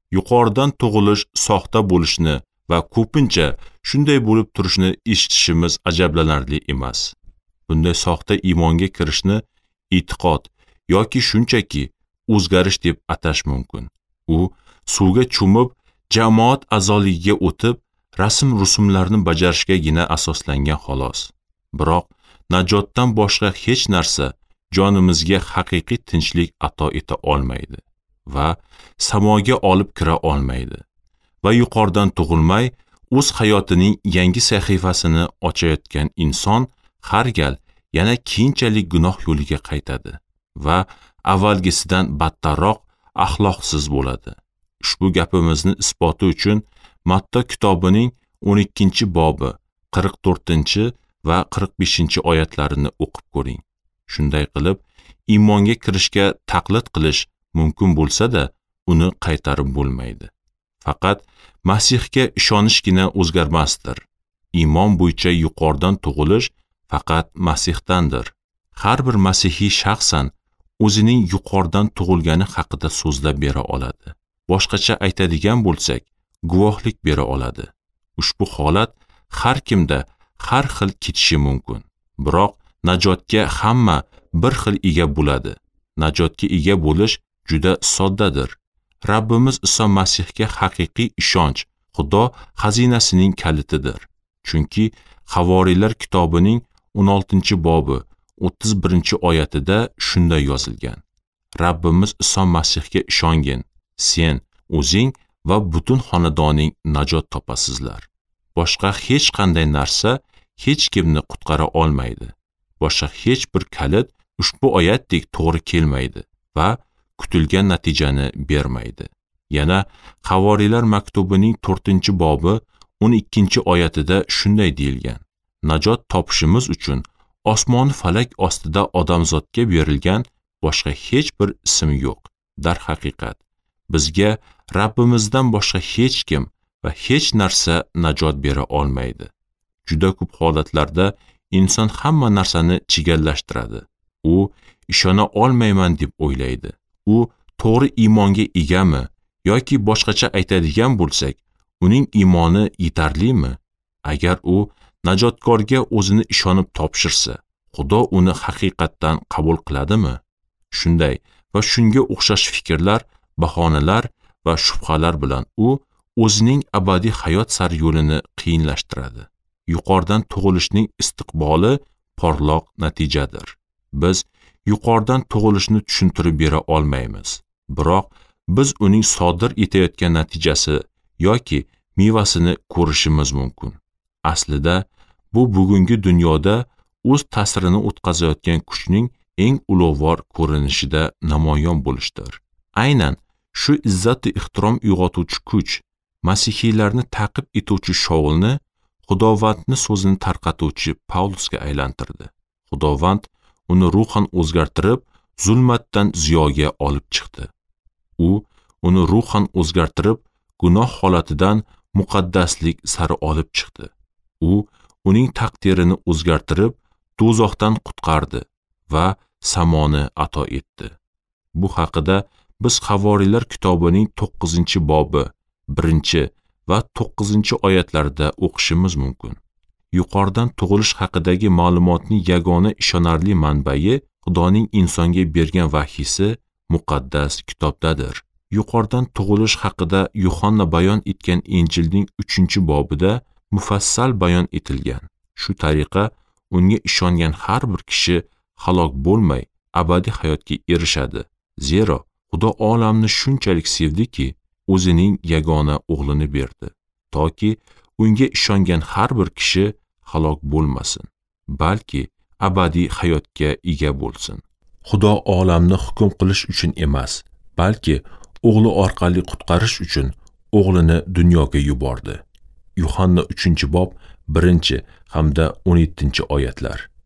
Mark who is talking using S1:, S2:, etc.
S1: yuqoridan tug'ilish soxta bo'lishni va ko'pincha shunday bo'lib turishni eshitishimiz ajablanarli emas. Bunday soxta iymonga kirishni e'tiqod yoki shunchaki o'zgarish deb atash mumkin. U suvga cho'mib, jamoat a'zoligiga o'tib, rasm-rusumlarni bajarishgagina asoslangan xolos. Biroq najotdan boshqa hech narsa jonimizga haqiqiy tinchlik ato eta olmaydi va samoga olib kira olmaydi va yuqoridan tug'ilmay o'z hayotining yangi sahifasini ochayotgan inson har gal yana keyinchalik gunoh yo'liga qaytadi va avvalgisidan battarroq axloqsiz bo'ladi. Ushbu gapimizni isboti uchun Matta kitobining 12-bobi 44 va 45-oyatlarini o'qib ko'ring. Shunday qilib, iymonga kirishga taqlid qilish mumkin bo'lsa-da, uni qaytarib bo'lmaydi. Faqat Masihga ishonishgina o'zgarmasdir. Iymon bo'yicha yuqoridan tug'ilish faqat Masihdandir. Har bir masihiy shaxsan o'zining yuqoridan tug'ilgani haqida so'zlab bera oladi. Boshqacha aytadigan bo'lsak, guvohlik bera oladi. Ushbu holat har kimda har xil ketishi mumkin. Biroq najotga hamma bir xil ega bo'ladi. Najotga ega bo'lish juda soddadir. Rabbimiz Iso Masihga haqiqiy ishonch Xudo xazinasining kalitidir. Chunki Havoriylar kitobining 16-bobi 31-oyatida shunday yozilgan: Rabbimiz Iso Masihga ishongin, sen, o'zing va butun xonadoning najot topasizlar. Boshqa hech qanday narsa hech kimni qutqara olmaydi. Boshqa hech bir kalit ushbu oyatdek to'g'ri kelmaydi va kutilgan natijani bermaydi. Yana Havoriylar maktubining 4-bobi 12-oyatida shunday deyilgan: Najot topishimiz uchun osmon falak ostida odamzodga berilgan boshqa hech bir ism yo'q. Dar haqiqat, bizga Rabbimizdan boshqa hech kim va hech narsa najot bera olmaydi. Juda ko'p holatlarda inson hamma narsani chigallashtiradi. U ishona olmayman deb o'ylaydi. U to'g'ri iymonga egami yoki boshqacha aytadigan bo'lsak, uning iymoni yetarlimi? Agar u najotkorga o'zini ishonib topshirsa, Xudo uni haqiqatdan qabul qiladimi? Shunday va shunga o'xshash fikrlar, bahonalar va shubhalar bilan u o'zining abadiy hayot sari yo'lini qiyinlashtiradi. Yuqoridan tug'ilishning istiqboli porloq natijadir. Biz yuqoridan tug'ilishni tushuntirib bera olmaymiz. Biroq biz uning sodir etayotgan natijasi yoki mevasini ko'rishimiz mumkin. Aslida bu bugungi dunyoda o'z ta'sirini o'tkazayotgan kuchning eng ulug'vor ko'rinishida namoyon bo'lishdir. Aynan shu izzat-u ehtirom uyg'otuvchi kuch masihiylarni ta'qib etuvchi Shaulni Xudovandni so'zini tarqatuvchi Pavlusga aylantirdi. Xudovand uni ruhan o'zgartirib, zulmatdan ziyoga olib chiqdi. U uni ruhan o'zgartirib, gunoh holatidan muqaddaslik sari olib chiqdi. U uning taqdirini o'zgartirib, do'zaxdan qutqardi va samoni ato etdi. Bu haqida biz Havoriylar kitobining 9-bobi 1 va 9-oyatlarida o'qishimiz mumkin. Yuqoridan tug'ilish haqidagi ma'lumotning yagona ishonarli manbai Xudoning insonga bergan vahiysi muqaddas kitobdadir. Yuqoridan tug'ilish haqida Yuhanna bayon etgan Injilning 3-bobida mufassal bayon etilgan. Shu tariqa unga ishongan har bir kishi halok bo'lmay abadiy hayotga erishadi. Zero Xudo olamni shunchalik sevdiki, o'zining yagona o'g'lini berdi, toki unga ishongan har bir kishi halok bo'lmasin, balki abadiy hayotga ega bo'lsin. Xudo olamni hukm qilish uchun emas, balki o'g'li orqali qutqarish uchun o'g'lini dunyoga yubordi. Yuhanna 3-bob 1 hamda 17-oyatlar.